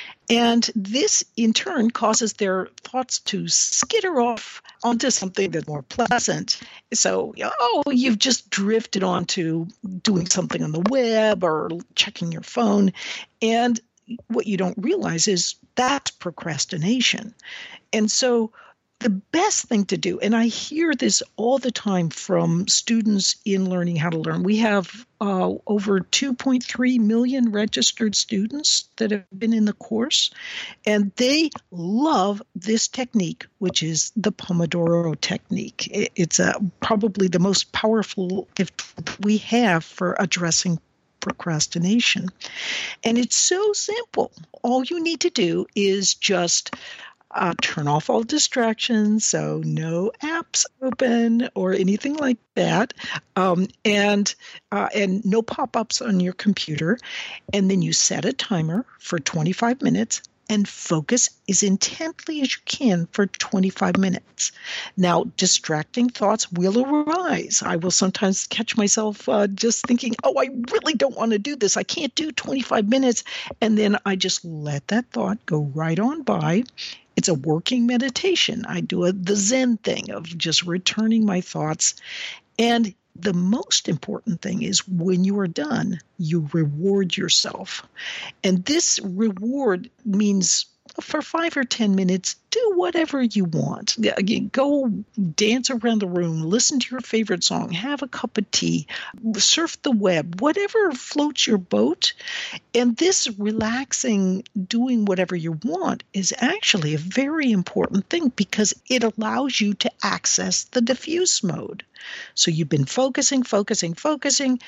And this, in turn, causes their thoughts to skitter off onto something that's more pleasant. So, oh, you've just drifted onto doing something on the web or checking your phone. And what you don't realize is that's procrastination. And so the best thing to do, and I hear this all the time from students in Learning How to Learn. We have uh, over two point three million registered students that have been in the course, and they love this technique, which is the Pomodoro technique. It's uh, probably the most powerful gift we have for addressing procrastination. And it's so simple. All you need to do is just Uh, turn off all distractions, so no apps open or anything like that, um, and uh, and no pop-ups on your computer. And then you set a timer for twenty-five minutes and focus as intently as you can for twenty-five minutes. Now, distracting thoughts will arise. I will sometimes catch myself uh, just thinking, oh, I really don't want to do this. I can't do twenty-five minutes. And then I just let that thought go right on by. It's a working meditation. I do a, the Zen thing of just returning my thoughts. And the most important thing is when you are done, you reward yourself. And this reward means for five or ten minutes, do whatever you want. Go dance around the room, listen to your favorite song, have a cup of tea, surf the web, whatever floats your boat. And this relaxing, doing whatever you want is actually a very important thing because it allows you to access the diffuse mode. So you've been focusing, focusing, focusing.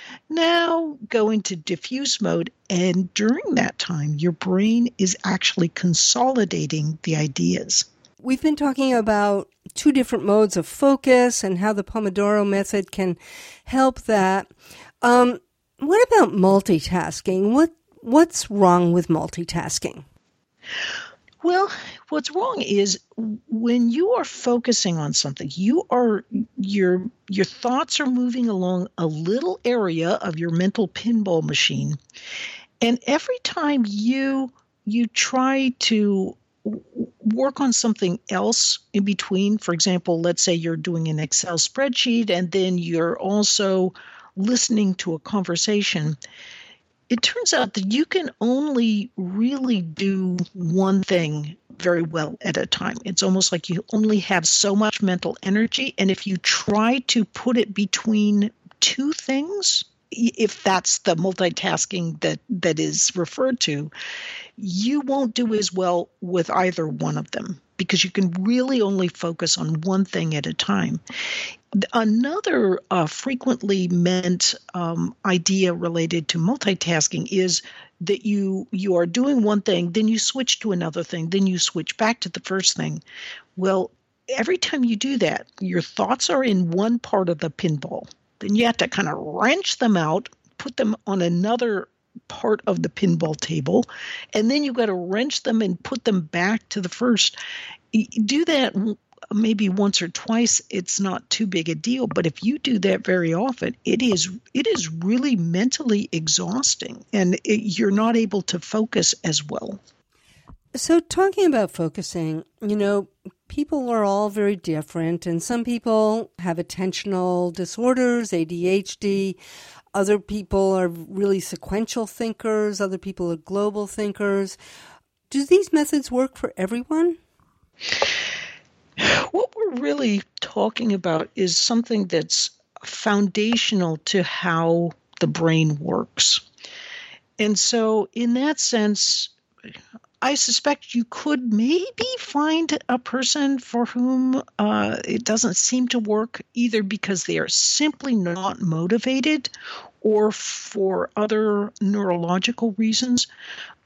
Now go into diffuse mode. And during that time, your brain is actually consolidating the ideas. We've been talking about two different modes of focus and how the Pomodoro method can help that. Um, what about multitasking? What What's wrong with multitasking? Well, what's wrong is when you are focusing on something, you are your your thoughts are moving along a little area of your mental pinball machine, and every time you you try to work on something else in between, for example, let's say you're doing an Excel spreadsheet and then you're also listening to a conversation. It turns out that you can only really do one thing very well at a time. It's almost like you only have so much mental energy. And if you try to put it between two things, if that's the multitasking that, that is referred to, you won't do as well with either one of them because you can really only focus on one thing at a time. Another uh, frequently meant um, idea related to multitasking is that you you are doing one thing, then you switch to another thing, then you switch back to the first thing. Well, every time you do that, your thoughts are in one part of the pinball. Then you have to kind of wrench them out, put them on another part of the pinball table, and then you've got to wrench them and put them back to the first. Do that maybe once or twice, it's not too big a deal. But if you do that very often, it is it is really mentally exhausting, and it, you're not able to focus as well. So talking about focusing, you know, people are all very different, and some people have attentional disorders, A D H D. Other people are really sequential thinkers. Other people are global thinkers. Do these methods work for everyone? What we're really talking about is something that's foundational to how the brain works. And so in that sense, I suspect you could maybe find a person for whom uh, it doesn't seem to work, either because they are simply not motivated or for other neurological reasons.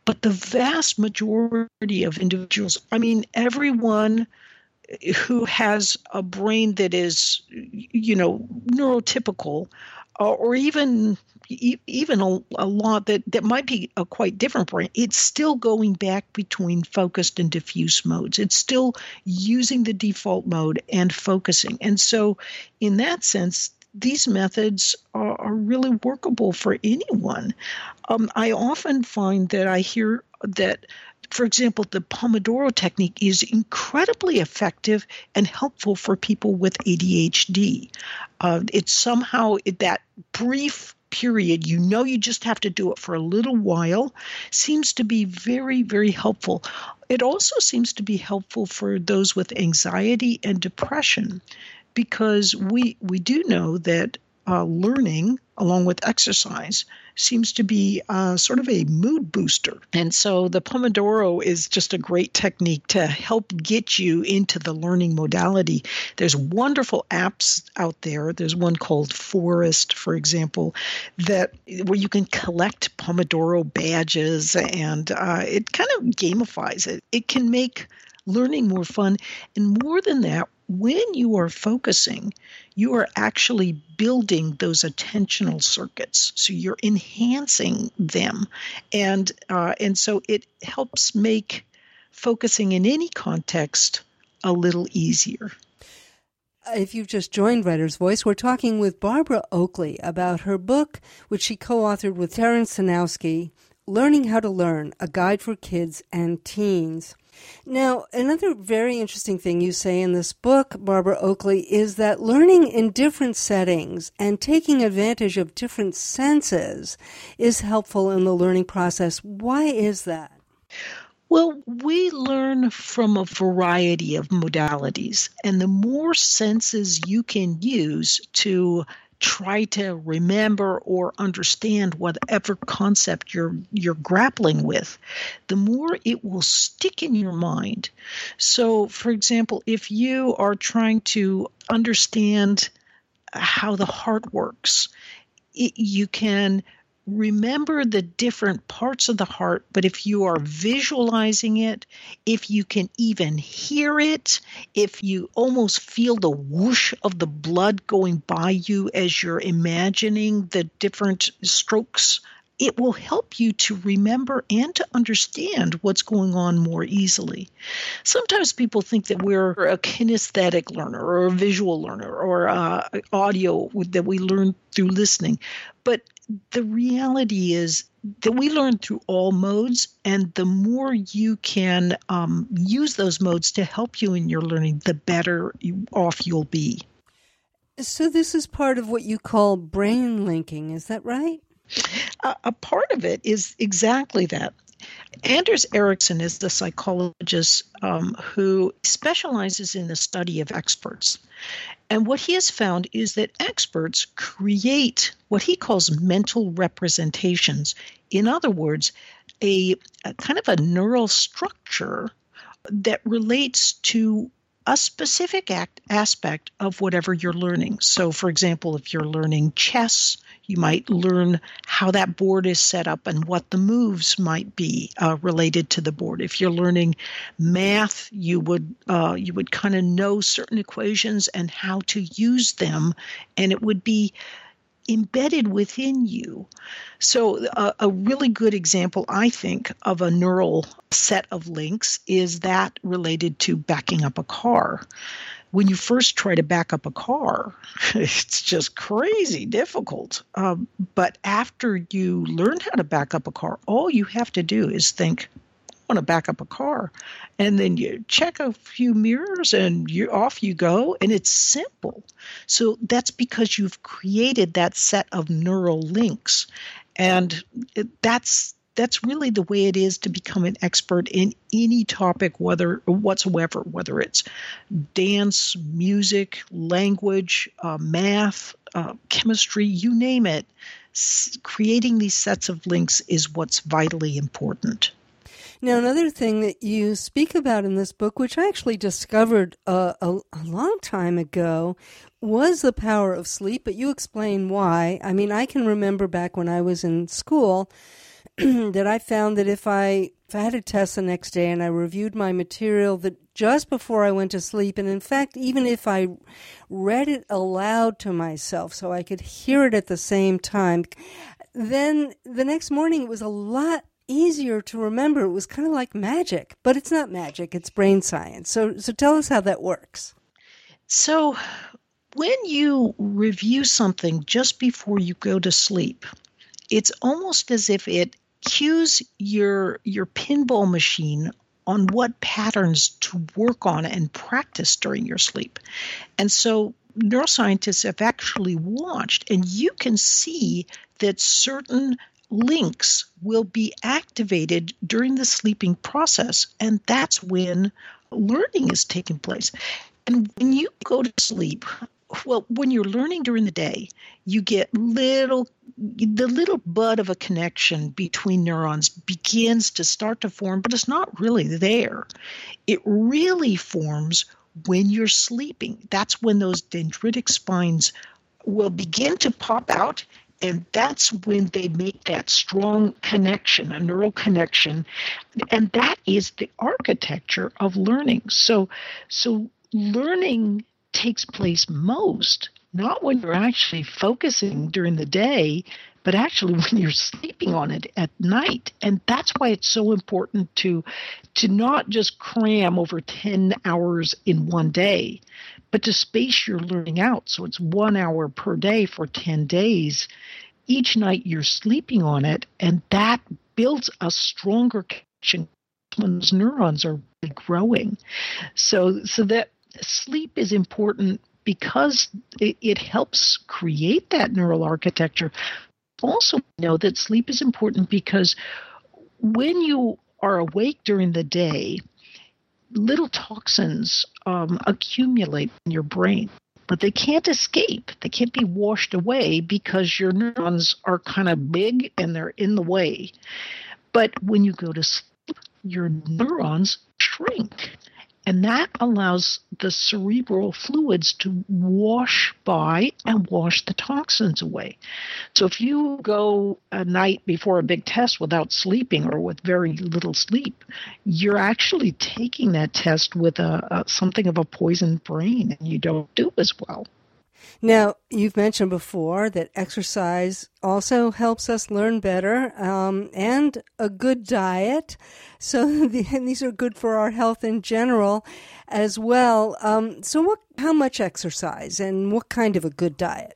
But the vast majority of individuals, I mean, everyone who has a brain that is, you know, neurotypical, uh, or even e- even a, a lot that, that might be a quite different brain, it's still going back between focused and diffuse modes. It's still using the default mode and focusing. And so in that sense, these methods are, are really workable for anyone. Um, I often find that I hear that, for example, the Pomodoro technique is incredibly effective and helpful for people with A D H D. Uh, it's somehow that brief period, you know, you just have to do it for a little while, seems to be very, very helpful. It also seems to be helpful for those with anxiety and depression, because we we do know that uh, learning along with exercise seems to be uh, sort of a mood booster. And so the Pomodoro is just a great technique to help get you into the learning modality. There's wonderful apps out there. There's one called Forest, for example, that where you can collect Pomodoro badges, and uh, it kind of gamifies it. It can make learning more fun. And more than that, when you are focusing, you are actually building those attentional circuits. So you're enhancing them. And uh, and so it helps make focusing in any context a little easier. If you've just joined Writer's Voice, we're talking with Barbara Oakley about her book, which she co-authored with Terence Sanowski, Learning How to Learn, A Guide for Kids and Teens. Now, another very interesting thing you say in this book, Barbara Oakley, is that learning in different settings and taking advantage of different senses is helpful in the learning process. Why is that? Well, we learn from a variety of modalities, and the more senses you can use to try to remember or understand whatever concept you're you're grappling with, the more it will stick in your mind. So, for example, if you are trying to understand how the heart works, it, you can remember the different parts of the heart, but if you are visualizing it, if you can even hear it, if you almost feel the whoosh of the blood going by you as you're imagining the different strokes, it will help you to remember and to understand what's going on more easily. Sometimes people think that we're a kinesthetic learner or a visual learner or uh, audio that we learn through listening, but the reality is that we learn through all modes, and the more you can um, use those modes to help you in your learning, the better you, off you'll be. So this is part of what you call brain linking, is that right? Uh, a part of it is exactly that. Anders Ericsson is the psychologist um, who specializes in the study of experts. And what he has found is that experts create what he calls mental representations. In other words, a, a kind of a neural structure that relates to a specific act, aspect of whatever you're learning. So, for example, if you're learning chess, you might learn how that board is set up and what the moves might be uh, related to the board. If you're learning math, you would uh, you would kind of know certain equations and how to use them, and it would be embedded within you. So uh, a really good example, I think, of a neural set of links is that related to backing up a car. When you first try to back up a car, it's just crazy difficult. Um, but after you learn how to back up a car, all you have to do is think, I want to back up a car. And then you check a few mirrors and you off you go. And it's simple. So that's because you've created that set of neural links. And it, that's That's really the way it is to become an expert in any topic, whether whatsoever, whether it's dance, music, language, uh, math, uh, chemistry, you name it. S- creating these sets of links is what's vitally important. Now, another thing that you speak about in this book, which I actually discovered uh, a, a long time ago, was the power of sleep, but you explain why. I mean, I can remember back when I was in school, that I found that if I, if I had a test the next day and I reviewed my material that just before I went to sleep, and in fact, even if I read it aloud to myself so I could hear it at the same time, then the next morning it was a lot easier to remember. It was kind of like magic, but it's not magic, it's brain science. So, so tell us how that works. So when you review something just before you go to sleep, it's almost as if it cues your your pinball machine on what patterns to work on and practice during your sleep. And so neuroscientists have actually watched, and you can see that certain links will be activated during the sleeping process, and that's when learning is taking place. And when you go to sleep, well, when you're learning during the day, you get little, the little bud of a connection between neurons begins to start to form, but it's not really there. It really forms when you're sleeping. That's when those dendritic spines will begin to pop out, and that's when they make that strong connection, a neural connection, and that is the architecture of learning. So, so learning takes place most, not when you're actually focusing during the day, but actually when you're sleeping on it at night. And that's why it's so important to to not just cram over ten hours in one day, but to space your learning out. So it's one hour per day for ten days. Each night you're sleeping on it, and that builds a stronger connection when those neurons are really growing. So, so that sleep is important because it, it helps create that neural architecture. Also know that sleep is important because when you are awake during the day, little toxins um, accumulate in your brain, but they can't escape. They can't be washed away because your neurons are kind of big and they're in the way. But when you go to sleep, your neurons shrink. And that allows the cerebral fluids to wash by and wash the toxins away. So if you go a night before a big test without sleeping or with very little sleep, you're actually taking that test with a, a something of a poisoned brain, and you don't do as well. Now, you've mentioned before that exercise also helps us learn better, um, and a good diet. So the, and these are good for our health in general as well. Um, so what, how much exercise and what kind of a good diet?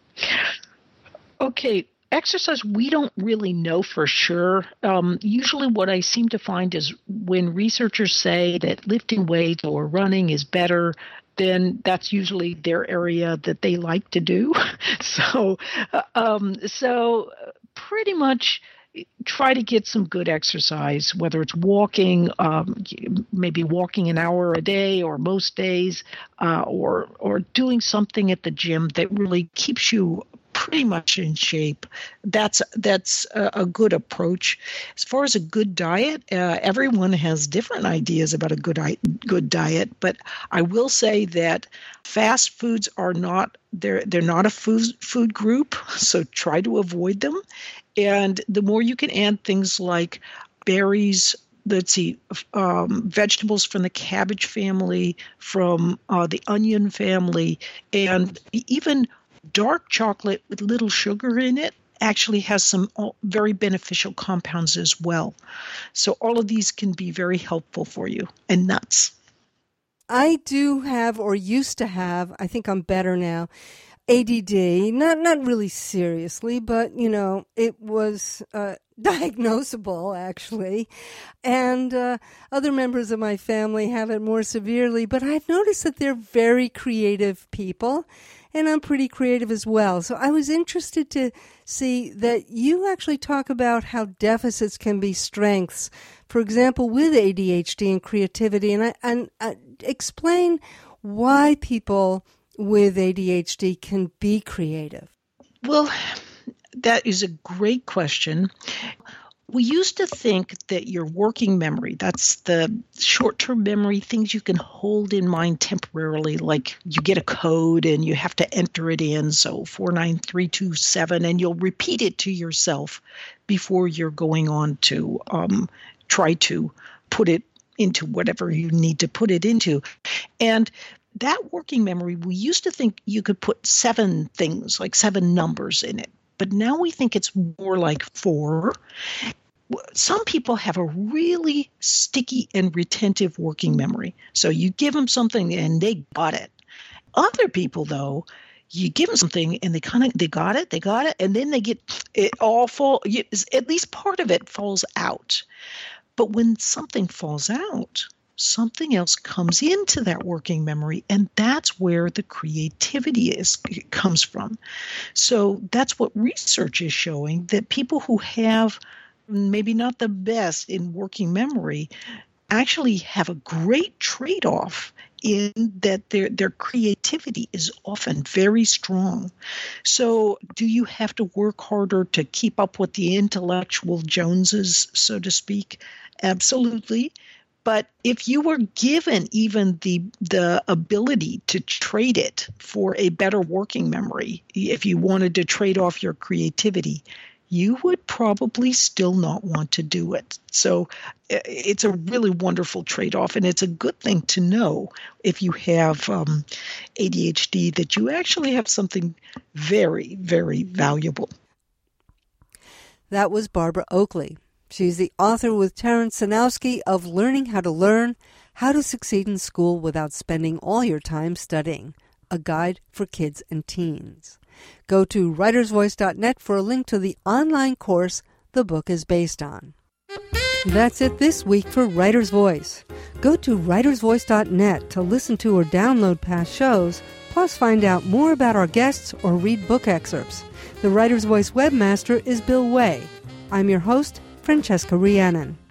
Okay. Exercise, we don't really know for sure. Um, usually what I seem to find is when researchers say that lifting weights or running is better, then that's usually their area that they like to do. So, um, so pretty much try to get some good exercise, whether it's walking, um, maybe walking an hour a day or most days, uh, or or doing something at the gym that really keeps you pretty much in shape. That's that's a, a good approach. As far as a good diet, uh, everyone has different ideas about a good good diet, but I will say that fast foods are not they're they're not a food food group, so try to avoid them. And the more you can add things like berries, let's see, um, vegetables from the cabbage family, from uh, the onion family, and even dark chocolate with little sugar in it actually has some very beneficial compounds as well. So all of these can be very helpful for you. And nuts. I do have, or used to have, I think I'm better now, A D D. Not not really seriously, but, you know, it was uh, diagnosable, actually. And uh, other members of my family have it more severely. But I've noticed that they're very creative people. And I'm pretty creative as well. So I was interested to see that you actually talk about how deficits can be strengths. For example, with A D H D and creativity, and I, and uh, explain why people with A D H D can be creative. Well, that is a great question. We used to think that your working memory, that's the short-term memory, things you can hold in mind temporarily, like you get a code and you have to enter it in, so four nine three two seven, and you'll repeat it to yourself before you're going on to um, try to put it into whatever you need to put it into. And that working memory, we used to think you could put seven things, like seven numbers in it. But now we think it's more like four. Some people have a really sticky and retentive working memory. So you give them something and they got it. Other people, though, you give them something and they kind of, they got it, they got it, and then they get it all fall, at least part of it falls out. But when something falls out, something else comes into that working memory, and that's where the creativity is comes from. So that's what research is showing, that people who have maybe not the best in working memory actually have a great trade-off in that their their creativity is often very strong. So do you have to work harder to keep up with the intellectual Joneses, so to speak? Absolutely. But if you were given even the the ability to trade it for a better working memory, if you wanted to trade off your creativity, you would probably still not want to do it. So it's a really wonderful trade-off, and it's a good thing to know if you have um, A D H D that you actually have something very, very valuable. That was Barbara Oakley. She's the author with Terence Sanowski of Learning How to Learn, How to Succeed in School Without Spending All Your Time Studying, a guide for kids and teens. Go to writers voice dot net for a link to the online course the book is based on. That's it this week for Writer's Voice. Go to writers voice dot net to listen to or download past shows, plus find out more about our guests or read book excerpts. The Writer's Voice webmaster is Bill Way. I'm your host, Francesca Rhiannon.